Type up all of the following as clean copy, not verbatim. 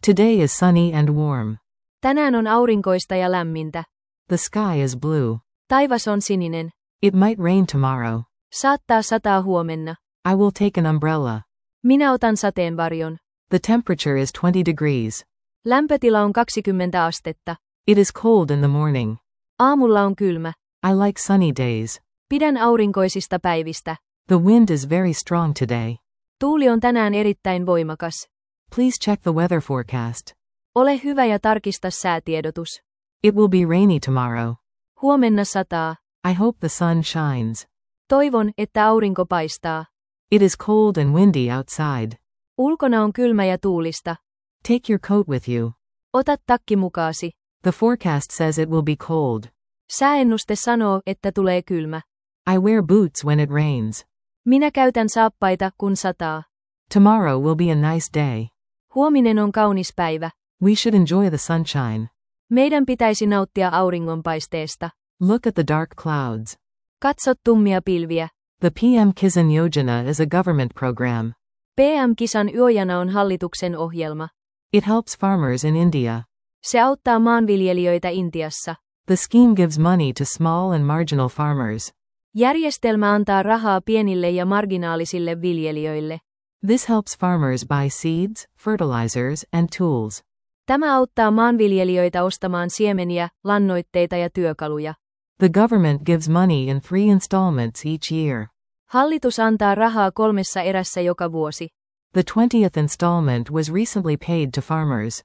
Today is sunny and warm. Tänään on aurinkoista ja lämmintä. The sky is blue. Taivas on sininen. It might rain tomorrow. Saattaa sataa huomenna. I will take an umbrella. Minä otan sateenvarjon. The temperature is 20 degrees. Lämpötila on 20 astetta. It is cold in the morning. Aamulla on kylmä. I like sunny days. Pidän aurinkoisista päivistä. The wind is very strong today. Tuuli on tänään erittäin voimakas. Please check the weather forecast. Ole hyvä ja tarkista säätiedotus. It will be rainy tomorrow. Huomenna sataa. I hope the sun shines. Toivon, että aurinko paistaa. It is cold and windy outside. Ulkona on kylmä ja tuulista. Take your coat with you. Ota takki mukaasi. The forecast says it will be cold. Sääennuste sanoo, että tulee kylmä. I wear boots when it rains. Minä käytän saappaita, kun sataa. Tomorrow will be a nice day. Huominen on kaunis päivä. We should enjoy the sunshine. Meidän pitäisi nauttia auringonpaisteesta. Look at the dark clouds. Katso tummia pilviä. The PM Kisan Yojana is a government program. PM-kisan Yojana on hallituksen ohjelma. It helps farmers in India. Se auttaa maanviljelijöitä Intiassa. The scheme gives money to small and marginal farmers. Järjestelmä antaa rahaa pienille ja marginaalisille viljelijöille. This helps farmers buy seeds, fertilizers, and tools. Tämä auttaa maanviljelijöitä ostamaan siemeniä, lannoitteita ja työkaluja. The government gives money in 3 installments each year. Hallitus antaa rahaa 3 erässä joka vuosi. The 20th installment was recently paid to farmers.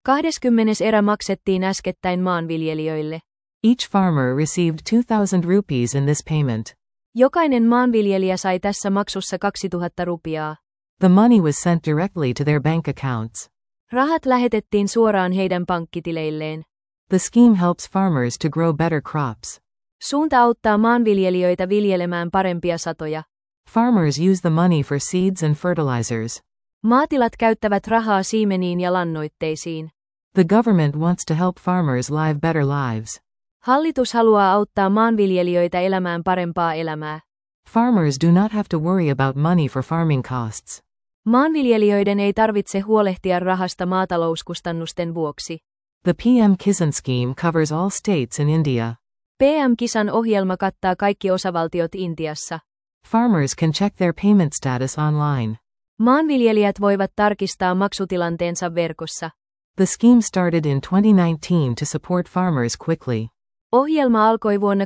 20. erä maksettiin äskettäin maanviljelijöille. Each farmer received 2,000 rupees in this payment. Jokainen maanviljelijä sai tässä maksussa 2000 rupiaa. The money was sent directly to their bank accounts. Rahat lähetettiin suoraan heidän pankkitileilleen. The scheme helps farmers to grow better crops. Suunta auttaa maanviljelijöitä viljelemään parempia satoja. Farmers use the money for seeds and fertilizers. Maatilat käyttävät rahaa siemeniin ja lannoitteisiin. The government wants to help farmers live better lives. Hallitus haluaa auttaa maanviljelijöitä elämään parempaa elämää. Farmers do not have to worry about money for farming costs. Maanviljelijöiden ei tarvitse huolehtia rahasta maatalouskustannusten vuoksi. The PM Kisan scheme covers all states in India. PM-kisan ohjelma kattaa kaikki osavaltiot Intiassa. Farmers can check their payment status online. Maanviljelijät voivat tarkistaa maksutilanteensa verkossa. The scheme started in 2019 to support farmers quickly. Ohjelma alkoi vuonna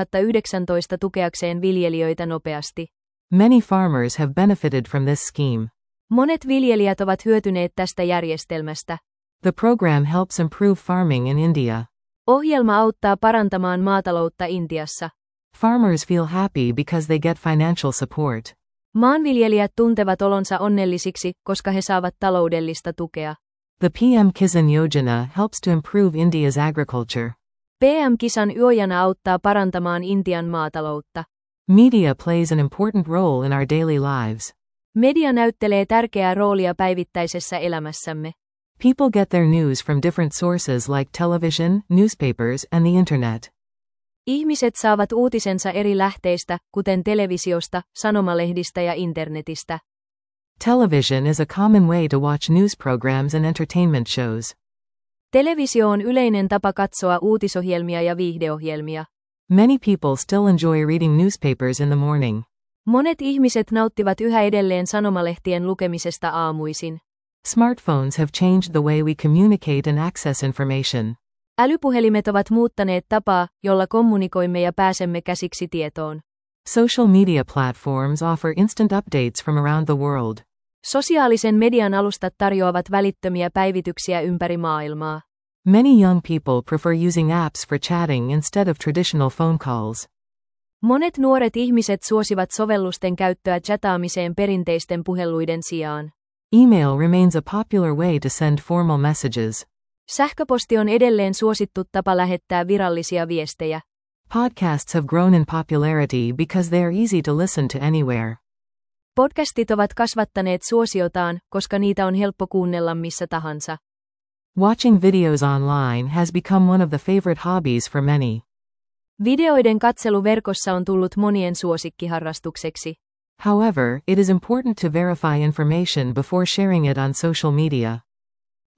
2019 tukeakseen viljelijöitä nopeasti. Many farmers have benefited from this scheme. Monet viljelijät ovat hyötyneet tästä järjestelmästä. The program helps improve farming in India. Ohjelma auttaa parantamaan maataloutta Intiassa. Farmers feel happy because they get financial support. Maanviljelijät tuntevat olonsa onnellisiksi, koska he saavat taloudellista tukea. The PM Kisan Yojana helps to improve India's agriculture. PM-kisan Yojana auttaa parantamaan Intian maataloutta. Media plays an important role in our daily lives. Media näyttelee tärkeää roolia päivittäisessä elämässämme. People get their news from different sources like television, newspapers, and the internet. Ihmiset saavat uutisensa eri lähteistä, kuten televisiosta, sanomalehdistä ja internetistä. Television is a common way to watch news programs and entertainment shows. Televisio on yleinen tapa katsoa uutisohjelmia ja viihdeohjelmia. Many people still enjoy reading newspapers in the morning. Monet ihmiset nauttivat yhä edelleen sanomalehtien lukemisesta aamuisin. Smartphones have changed the way we communicate and access information. Älypuhelimet ovat muuttaneet tapaa, jolla kommunikoimme ja pääsemme käsiksi tietoon. Social media platforms offer instant updates from around the world. Sosiaalisen median alustat tarjoavat välittömiä päivityksiä ympäri maailmaa. Many young people prefer using apps for chatting instead of traditional phone calls. Monet nuoret ihmiset suosivat sovellusten käyttöä chataamiseen perinteisten puheluiden sijaan. Email remains a popular way to send formal messages. Sähköposti on edelleen suosittu tapa lähettää virallisia viestejä. Podcasts have grown in popularity because they are easy to listen to anywhere. Podcastit ovat kasvattaneet suosiotaan, koska niitä on helppo kuunnella missä tahansa. Watching videos online has become one of the favorite hobbies for many. Videoiden katselu verkossa on tullut monien suosikkiharrastukseksi. However, it is important to verify information before sharing it on social media.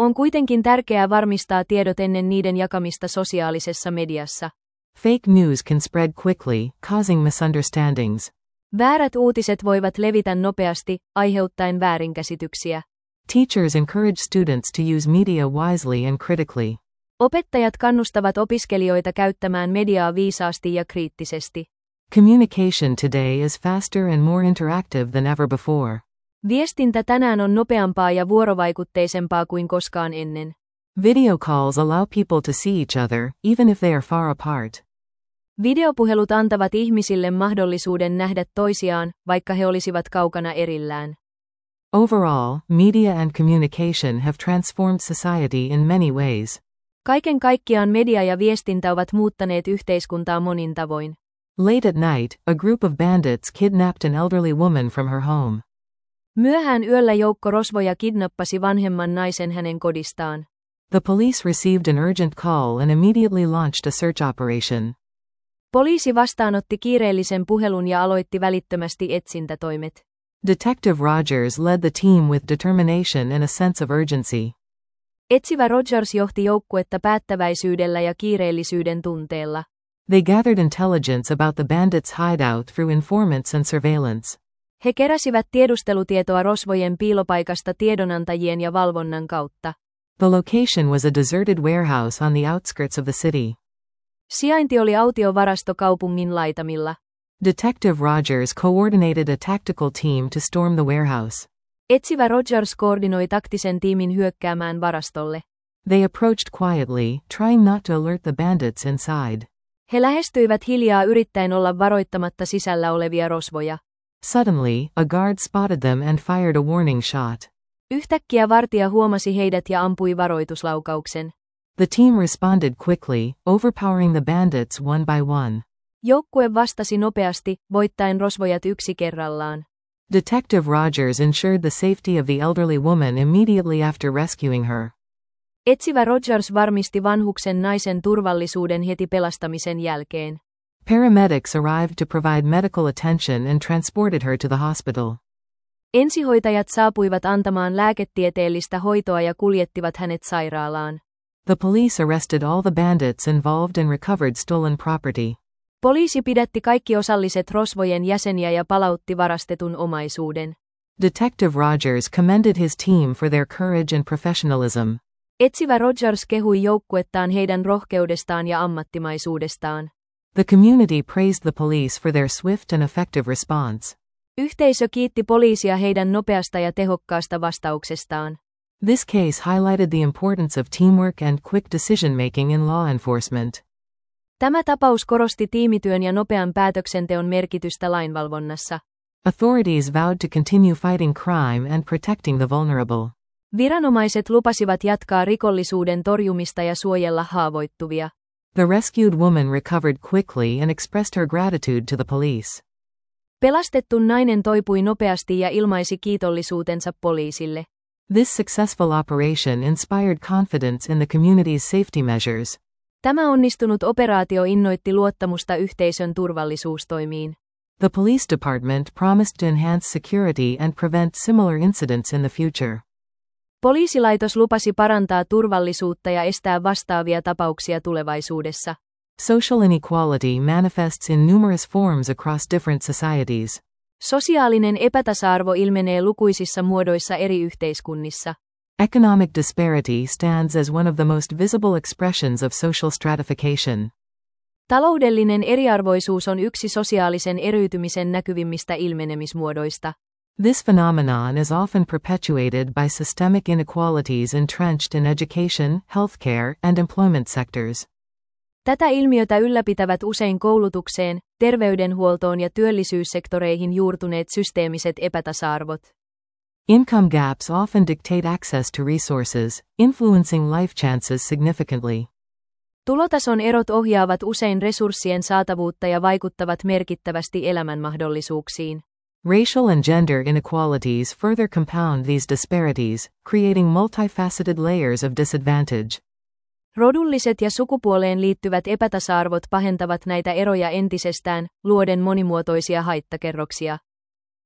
On kuitenkin tärkeää varmistaa tiedot ennen niiden jakamista sosiaalisessa mediassa. Fake news can spread quickly, causing misunderstandings. Väärät uutiset voivat levitä nopeasti, aiheuttaen väärinkäsityksiä. Teachers encourage students to use media wisely and critically. Opettajat kannustavat opiskelijoita käyttämään mediaa viisaasti ja kriittisesti. Communication today is faster and more interactive than ever before. Viestintä tänään on nopeampaa ja vuorovaikutteisempaa kuin koskaan ennen. Video calls allow people to see each other, even if they are far apart. Videopuhelut antavat ihmisille mahdollisuuden nähdä toisiaan, vaikka he olisivat kaukana erillään. Overall, media and communication have transformed society in many ways. Kaiken kaikkiaan media ja viestintä ovat muuttaneet yhteiskuntaa monin tavoin. Late at night, a group of bandits kidnapped an elderly woman from her home. Myöhään yöllä joukko rosvoja kidnappasi vanhemman naisen hänen kodistaan. The police received an urgent call and immediately launched a search operation. Poliisi vastaanotti kiireellisen puhelun ja aloitti välittömästi etsintätoimet. Detective Rogers led the team with determination and a sense of urgency. Etsivä Rogers johti joukkuetta päättäväisyydellä ja kiireellisyyden tunteella. They gathered intelligence about the bandits' hideout through informants and surveillance. He keräsivät tiedustelutietoa rosvojen piilopaikasta tiedonantajien ja valvonnan kautta. The location was a deserted warehouse on the outskirts of the city. Sijainti oli autiovarasto kaupungin laitamilla. Detective Rogers coordinated a tactical team to storm the warehouse. Etsivä Rogers koordinoi taktisen tiimin hyökkäämään varastolle. They approached quietly, trying not to alert the bandits inside. He lähestyivät hiljaa yrittäen olla varoittamatta sisällä olevia rosvoja. Suddenly, a guard spotted them and fired a warning shot. Yhtäkkiä vartija huomasi heidät ja ampui varoituslaukauksen. The team responded quickly, overpowering the bandits one by one. Joukkue vastasi nopeasti, voittaen rosvojat yksi kerrallaan. Detective Rogers ensured the safety of the elderly woman immediately after rescuing her. Etsivä Rogers varmisti vanhuksen naisen turvallisuuden heti pelastamisen jälkeen. Paramedics arrived to provide medical attention and transported her to the hospital. Ensihoitajat saapuivat antamaan lääketieteellistä hoitoa ja kuljettivat hänet sairaalaan. The police arrested all the bandits involved and recovered stolen property. Poliisi pidätti kaikki osalliset rosvojen jäseniä ja palautti varastetun omaisuuden. Detective Rogers commended his team for their courage and professionalism. Etsivä Rogers kehui joukkuettaan heidän rohkeudestaan ja ammattimaisuudestaan. The community praised the police for their swift and effective response. Yhteisö kiitti poliisia heidän nopeasta ja tehokkaasta vastauksestaan. This case highlighted the importance of teamwork and quick decision-making in law enforcement. Tämä tapaus korosti tiimityön ja nopean päätöksenteon merkitystä lainvalvonnassa. Authorities vowed to continue fighting crime and protecting the vulnerable. Viranomaiset lupasivat jatkaa rikollisuuden torjumista ja suojella haavoittuvia. The rescued woman recovered quickly and expressed her gratitude to the police. Pelastettu nainen toipui nopeasti ja ilmaisi kiitollisuutensa poliisille. This successful operation inspired confidence in the community's safety measures. Tämä onnistunut operaatio innoitti luottamusta yhteisön turvallisuustoimiin. The police department promised to enhance security and prevent similar incidents in the future. Poliisilaitos lupasi parantaa turvallisuutta ja estää vastaavia tapauksia tulevaisuudessa. Social inequality manifests in numerous forms across different societies. Sosiaalinen epätasa-arvo ilmenee lukuisissa muodoissa eri yhteiskunnissa. Economic disparity stands as one of the most visible expressions of social stratification. Taloudellinen eriarvoisuus on yksi sosiaalisen eriytymisen näkyvimmistä ilmenemismuodoista. This phenomenon is often perpetuated by systemic inequalities entrenched in education, healthcare, and employment sectors. Tätä ilmiötä ylläpitävät usein koulutukseen, terveydenhuoltoon ja työllisyyssektoreihin juurtuneet systeemiset epätasa-arvot. Income gaps often dictate access to resources, influencing life chances significantly. Tulotason erot ohjaavat usein resurssien saatavuutta ja vaikuttavat merkittävästi elämänmahdollisuuksiin. Racial and gender inequalities further compound these disparities, creating multifaceted layers of disadvantage. Rodulliset ja sukupuoleen liittyvät epätasa-arvot pahentavat näitä eroja entisestään, luoden monimuotoisia haittakerroksia.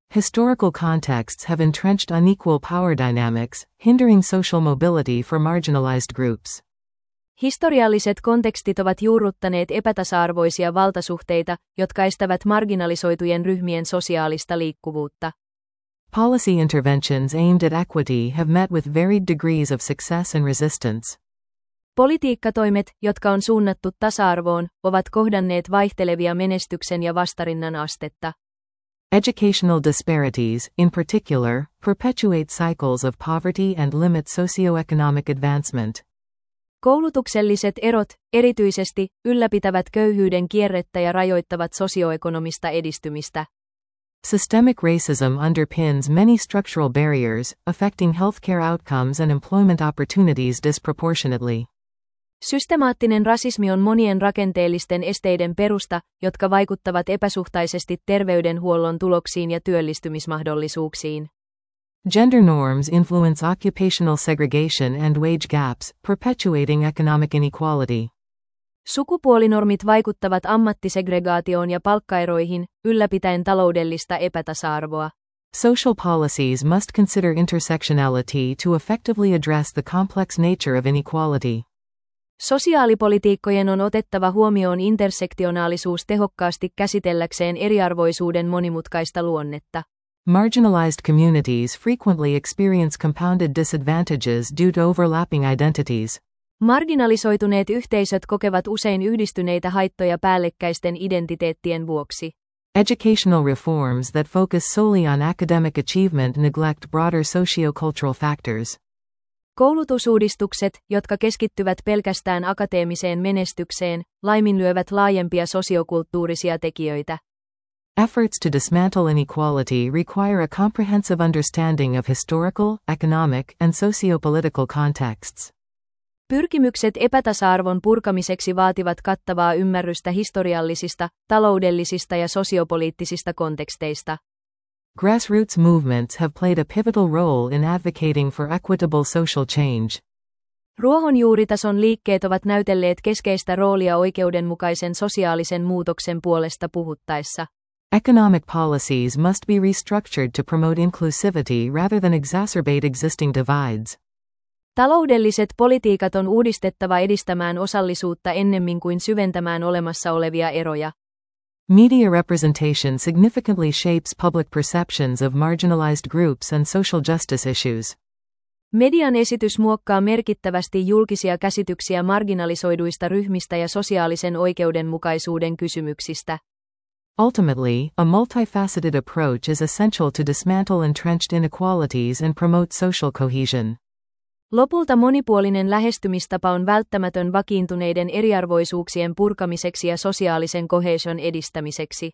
Historical contexts have entrenched unequal power dynamics, hindering social mobility for marginalized groups. Historialliset kontekstit ovat juurruttaneet epätasa-arvoisia valtasuhteita, jotka estävät marginalisoitujen ryhmien sosiaalista liikkuvuutta. Policy interventions aimed at equity have met with varied degrees of success and resistance. Politiikkatoimet, jotka on suunnattu tasa-arvoon, ovat kohdanneet vaihtelevia menestyksen ja vastarinnan astetta. Educational disparities, in particular, perpetuate cycles of poverty and limit socioeconomic advancement. Koulutukselliset erot, erityisesti, ylläpitävät köyhyyden kierrettä ja rajoittavat sosioekonomista edistymistä. Systemic racism underpins many structural barriers, affecting healthcare outcomes and employment opportunities disproportionately. Systemaattinen rasismi on monien rakenteellisten esteiden perusta, jotka vaikuttavat epäsuhtaisesti terveydenhuollon tuloksiin ja työllistymismahdollisuuksiin. Gender norms influence occupational segregation and wage gaps, perpetuating economic inequality. Sukupuolinormit vaikuttavat ammattisegregaatioon ja palkkaeroihin, ylläpitäen taloudellista epätasa-arvoa. Social policies must consider intersectionality to effectively address the complex nature of inequality. Sosiaalipolitiikkojen on otettava huomioon intersektionaalisuus tehokkaasti käsitelläkseen eriarvoisuuden monimutkaista luonnetta. Marginalized communities frequently experience compounded disadvantages due to overlapping identities. Marginalisoituneet yhteisöt kokevat usein yhdistyneitä haittoja päällekkäisten identiteettien vuoksi. Educational reforms that focus solely on academic achievement neglect broader sociocultural factors. Koulutusuudistukset, jotka keskittyvät pelkästään akateemiseen menestykseen, laiminlyövät laajempia sosiokulttuurisia tekijöitä. Efforts to dismantle inequality require a comprehensive understanding of historical, economic, and sociopolitical contexts. Pyrkimykset epätasa-arvon purkamiseksi vaativat kattavaa ymmärrystä historiallisista, taloudellisista ja sosiopoliittisista konteksteista. Grassroots movements have played a pivotal role in advocating for equitable social change. Ruohonjuuritason liikkeet ovat näytelleet keskeistä roolia oikeudenmukaisen sosiaalisen muutoksen puolesta puhuttaessa. Economic policies must be restructured to promote inclusivity rather than exacerbate existing divides. Taloudelliset politiikat on uudistettava edistämään osallisuutta ennemmin kuin syventämään olemassa olevia eroja. Media representation significantly shapes public perceptions of marginalized groups and social justice issues. Median esitys muokkaa merkittävästi julkisia käsityksiä marginalisoiduista ryhmistä ja sosiaalisen oikeudenmukaisuuden kysymyksistä. Ultimately, a multifaceted approach is essential to dismantle entrenched inequalities and promote social cohesion. Lopulta monipuolinen lähestymistapa on välttämätön vakiintuneiden eriarvoisuuksien purkamiseksi ja sosiaalisen cohesion edistämiseksi.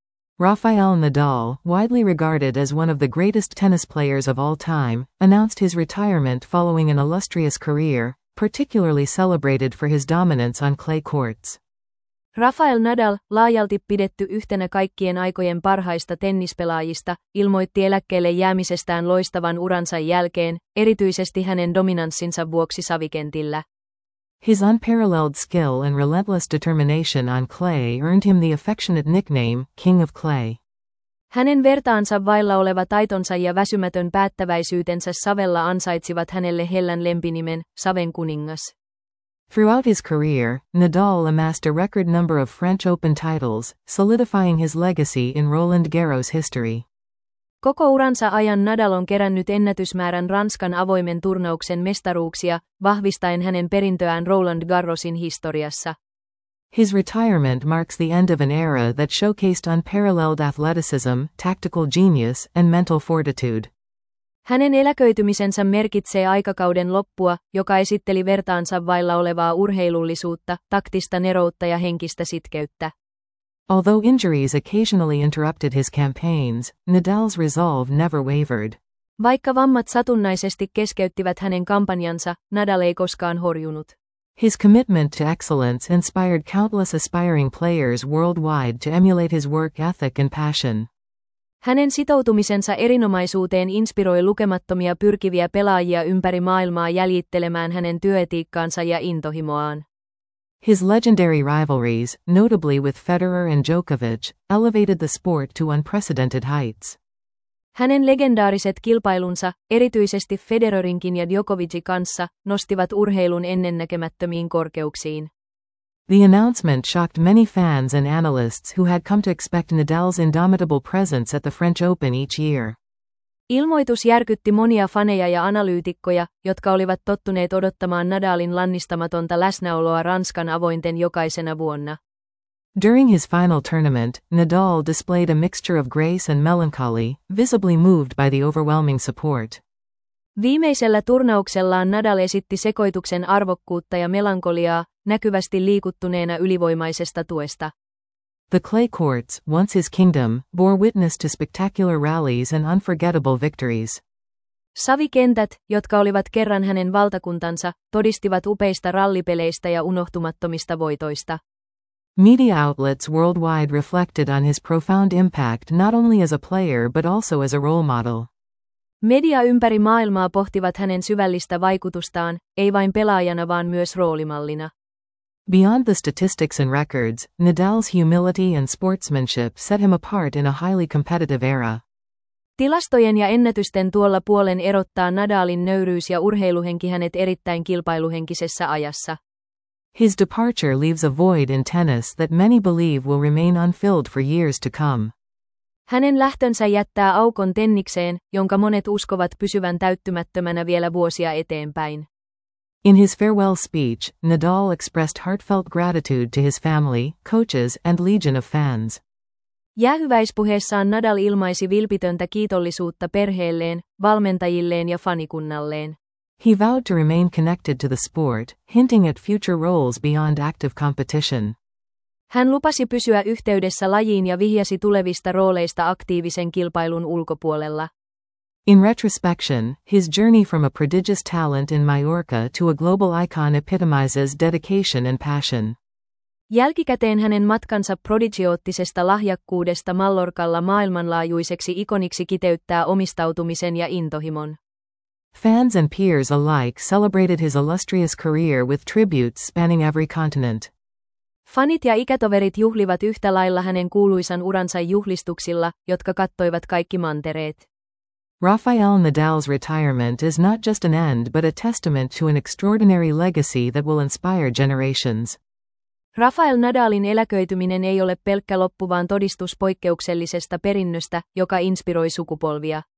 Rafael Nadal, widely regarded as one of the greatest tennis players of all time, announced his retirement following an illustrious career, particularly celebrated for his dominance on clay courts. Rafael Nadal, laajalti pidetty yhtenä kaikkien aikojen parhaista tennispelaajista, ilmoitti eläkkeelle jäämisestään loistavan uransa jälkeen, erityisesti hänen dominanssinsa vuoksi savikentillä. His unparalleled skill and relentless determination on clay earned him the affectionate nickname, King of Clay. Hänen vertaansa vailla oleva taitonsa ja väsymätön päättäväisyytensä savella ansaitsivat hänelle hellän lempinimen, Saven kuningas. Throughout his career, Nadal amassed a record number of French Open titles, solidifying his legacy in Roland Garros history. Koko uransa ajan Nadal on kerännyt ennätysmäärän Ranskan avoimen turnauksen mestaruuksia, vahvistaen hänen perintöään Roland Garrosin historiassa. His retirement marks the end of an era that showcased unparalleled athleticism, tactical genius, and mental fortitude. Hänen eläköitymisensä merkitsee aikakauden loppua, joka esitteli vertaansa vailla olevaa urheilullisuutta, taktista neroutta ja henkistä sitkeyttä. Although injuries occasionally interrupted his campaigns, Nadal's resolve never wavered. Vaikka vammat satunnaisesti keskeyttivät hänen kampanjansa, Nadal ei koskaan horjunut. His commitment to excellence inspired countless aspiring players worldwide to emulate his work ethic and passion. Hänen sitoutumisensa erinomaisuuteen inspiroi lukemattomia pyrkiviä pelaajia ympäri maailmaa jäljittelemään hänen työetiikkaansa ja intohimoaan. His legendary rivalries, notably with Federer and Djokovic, elevated the sport to unprecedented heights. Hänen legendaariset kilpailunsa, erityisesti Federerinkin ja Djokovicin kanssa, nostivat urheilun ennennäkemättömiin korkeuksiin. The announcement shocked many fans and analysts who had come to expect Nadal's indomitable presence at the French Open each year. Ilmoitus järkytti monia faneja ja analyytikkoja, jotka olivat tottuneet odottamaan Nadalin lannistamatonta läsnäoloa Ranskan avointen jokaisena vuonna. During his final tournament, Nadal displayed a mixture of grace and melancholy, visibly moved by the overwhelming support. Viimeisellä turnauksellaan Nadal esitti sekoituksen arvokkuutta ja melankoliaa, näkyvästi liikuttuneena ylivoimaisesta tuesta. The clay courts, once his kingdom, bore witness to spectacular rallies and unforgettable victories. Savikentät, jotka olivat kerran hänen valtakuntansa, todistivat upeista rallipeleistä ja unohtumattomista voitoista. Media outlets worldwide reflected on his profound impact not only as a player but also as a role model. Media ympäri maailmaa pohtivat hänen syvällistä vaikutustaan, ei vain pelaajana vaan myös roolimallina. Beyond the statistics and records, Nadal's humility and sportsmanship set him apart in a highly competitive era. Tilastojen ja ennätysten tuolla puolen erottaa Nadalin nöyryys ja urheiluhenki hänet erittäin kilpailuhenkisessä ajassa. His departure leaves a void in tennis that many believe will remain unfilled for years to come. Hänen lähtönsä jättää aukon tennikseen, jonka monet uskovat pysyvän täyttymättömänä vielä vuosia eteenpäin. In his farewell speech, Nadal expressed heartfelt gratitude to his family, coaches, and legion of fans. Jäähyväispuheessaan Nadal ilmaisi vilpitöntä kiitollisuutta perheelleen, valmentajilleen ja fanikunnalleen. He vowed to remain connected to the sport, hinting at future roles beyond active competition. Hän lupasi pysyä yhteydessä lajiin ja vihjasi tulevista rooleista aktiivisen kilpailun ulkopuolella. In retrospection, his journey from a prodigious talent in Mallorca to a global icon epitomizes dedication and passion. Jälkikäteen hänen matkansa prodigioottisesta lahjakkuudesta Mallorcalla maailmanlaajuiseksi ikoniksi kiteyttää omistautumisen ja intohimon. Fans and peers alike celebrated his illustrious career with tributes spanning every continent. Fanit ja ikätoverit juhlivat yhtä lailla hänen kuuluisan uransa juhlistuksilla, jotka kattoivat kaikki mantereet. Rafael Nadal's retirement is not just an end but a testament to an extraordinary legacy that will inspire generations. Rafael Nadalin eläköityminen ei ole pelkkä loppu vaan todistus poikkeuksellisesta perinnöstä, joka inspiroi sukupolvia.